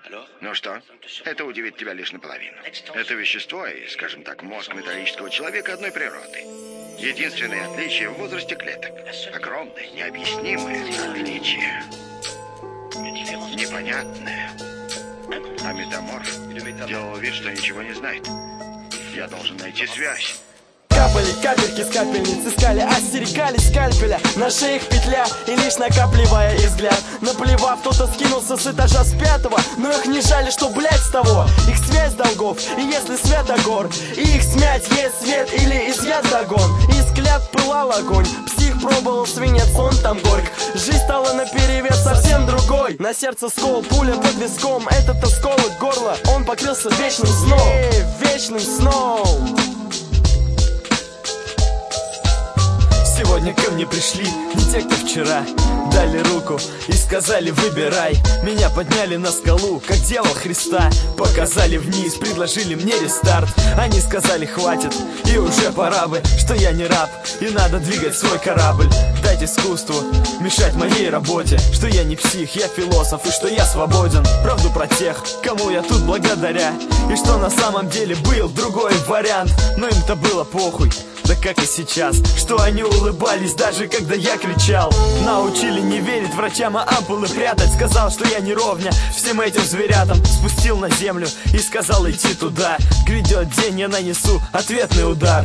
Ну что? Это удивит тебя лишь наполовину. Это вещество и, скажем так, мозг металлического человека одной природы. Единственное отличие в возрасте клеток. Огромное, необъяснимое отличие. Непонятное. А метаморф делал вид, что ничего не знает. Я должен найти связь. Капали капельки с капельниц, искали, остерегались скальпеля. На шее их петля, и лишь накапливая их взгляд. Наплевав, кто-то скинулся с этажа с 5-го, но их не жали, что, блять, с того. Их связь долгов, и если Святогор, и их смять, есть свет или изъят догон. Из клят пылал огонь, псих пробовал свинец, он там горьк. Жизнь стала наперевес совсем другой. На сердце скол, пуля под виском, этот осколок горла, он покрылся вечным сном. Вечным сном. Сегодня ко мне пришли не те, кто вчера. Дали руку и сказали: выбирай. Меня подняли на скалу, как дьявол Христа. Показали вниз, предложили мне рестарт. Они сказали: хватит, и уже пора бы, что я не раб, и надо двигать свой корабль. Дать искусству мешать моей работе, что я не псих, я философ, и что я свободен. Правду про тех, кому я тут благодаря, и что на самом деле был другой вариант. Но им-то было похуй, да как и сейчас, что они улыбались, даже когда я кричал. Научили не верить врачам, а ампулы прятать. Сказал, что я не ровня всем этим зверятам. Спустил на землю и сказал идти туда. Грядет день, я нанесу ответный удар.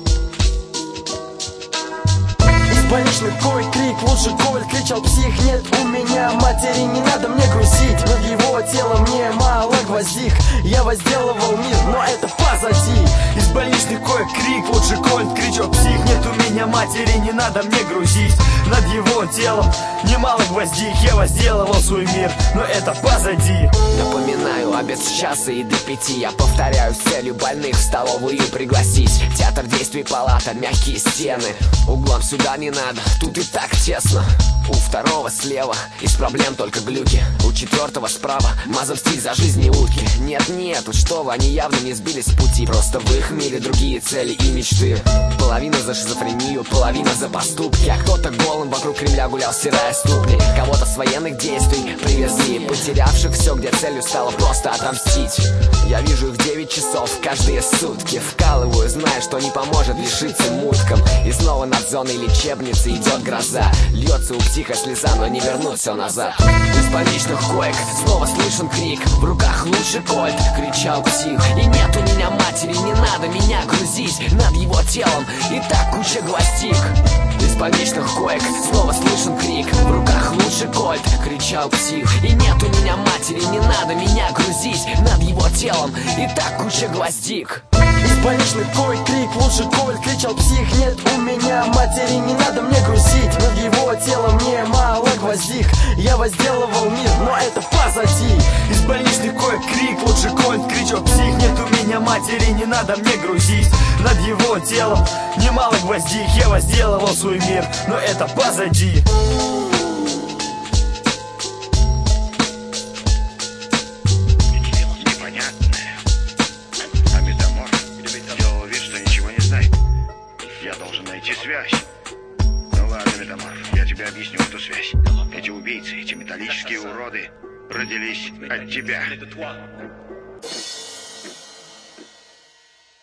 Больничный кой, крик, лучше коваль, кричал псих. Нет у меня матери, не надо мне грузить. Над его телом мне мало гвоздик. Я возделывал мир, но это позади. Из больничных коек крик, лучше коваль, кричал псих. Нет у меня матери, не надо мне грузить. Над его телом немало гвоздик. Я возделывал свой мир, но это позади. Напоминаю, обед с часа и до 5. Я повторяю с целью больных в столовую пригласить. Театр действий, палата, мягкие стены. Углом сюда не надо, тут и так тесно. У второго слева из проблем только глюки. У четвертого справа мазом стиль за жизни утки. Нет, уж что вы, они явно не сбились с пути. Просто в их мире другие цели и мечты. Половина за шизофрению, половина за поступки. А кто-то голым вокруг Кремля гулял, стирая ступни. Кого-то с военных действий привезли, потерявших все, где целью стало просто отомстить. Я вижу их 9 часов каждые сутки. Вкалываю, зная, что не поможет лишиться муткам. И снова над зоной лечебницы идет гроза. Льется у психа слеза, но не вернуть все назад. Из больничных коек снова слышен крик. В руках лучше кольт, кричал псих. И нет у меня матери, не надо меня грузить. Над его телом и так куча гвоздик. Из больничных коек снова слышен крик. В руках лучше кольт, кричал псих. И нет у меня матери, не надо меня грузить. Над его телом и так куча гвоздик. Из больничных коек крик, лучше коваль, кричал псих. Нет у меня матери, не надо мне грузить. Над его телом мне мало гвоздик. Я возделывал мир, но это позади. Из больничных коек крик, лучше коваль, кричал псих. Нет у меня матери, не надо мне грузить. Над его телом немало гвоздик. Я возделывал свой мир, но это позади. Связь. Ну ладно, метаморф, я тебе объясню эту связь. Эти убийцы, эти металлические уроды родились от тебя.